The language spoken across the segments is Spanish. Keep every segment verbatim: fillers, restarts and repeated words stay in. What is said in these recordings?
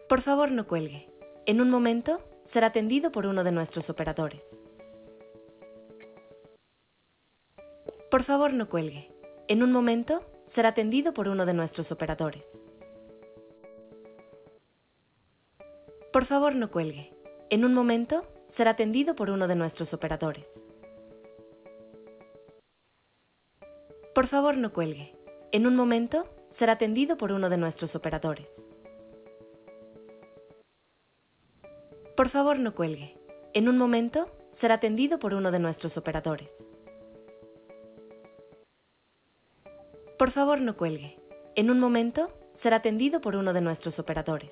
Por favor, no cuelgue. En un momento, será atendido por uno de nuestros operadores. Por favor, no cuelgue. En un momento, será atendido por uno de nuestros operadores. Por favor, no cuelgue. En un momento, será atendido por uno de nuestros operadores. Por favor, no cuelgue. En un momento, será atendido por uno de nuestros operadores. Por favor, no cuelgue. En un momento, será atendido por uno de nuestros operadores. Por favor, no cuelgue. En un momento, será atendido por uno de nuestros operadores.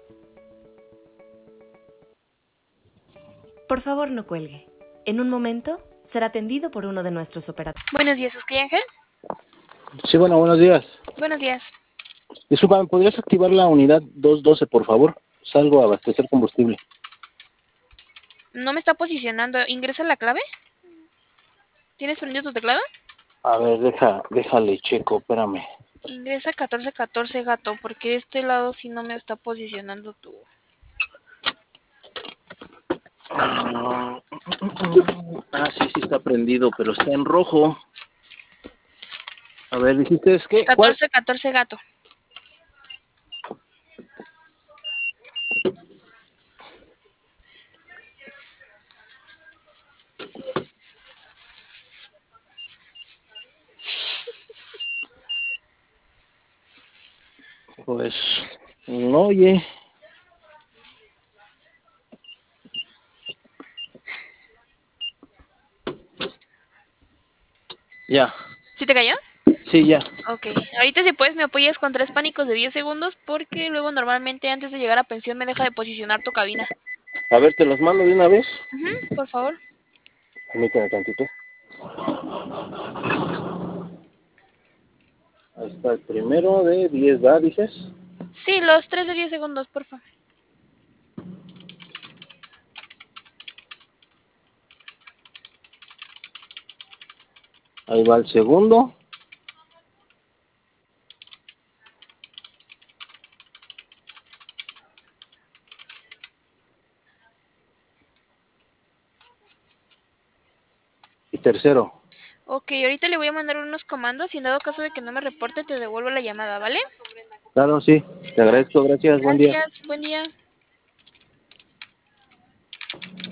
Por favor, no cuelgue. En un momento, será atendido por uno de nuestros operadores. Buenos días, ¿Oscar Ángel? Sí, bueno, buenos días. Buenos días. Disculpa, ¿me podrías activar la unidad doscientos doce, por favor? Salgo a abastecer combustible. No me está posicionando. ¿Ingresa la clave? ¿Tienes prendido tu teclado? A ver, deja, déjale checo, espérame. Ingresa catorce catorce, gato, porque de este lado sí no me está posicionando tu... Ah, sí, sí está prendido, pero está en rojo. A ver, ¿dijiste es qué? ¿Cuál? catorce catorce, gato. Pues, no, oye. Ya. ¿Sí te cayó? Sí, ya. Ok. Ahorita si puedes me apoyas con tres pánicos de diez segundos porque luego normalmente antes de llegar a pensión me deja de posicionar tu cabina. A ver, te los mando de una vez. Uh-huh, por favor. Permíteme tantito. Ahí está el primero de diez, ¿verdad? Dices. Sí, los tres de diez segundos, por favor. Ahí va el segundo. Y tercero. Ok, ahorita le voy a mandar unos comandos y en dado caso de que no me reporte te devuelvo la llamada, ¿vale? Claro, sí. Te agradezco, gracias, buen día. Gracias, buen día.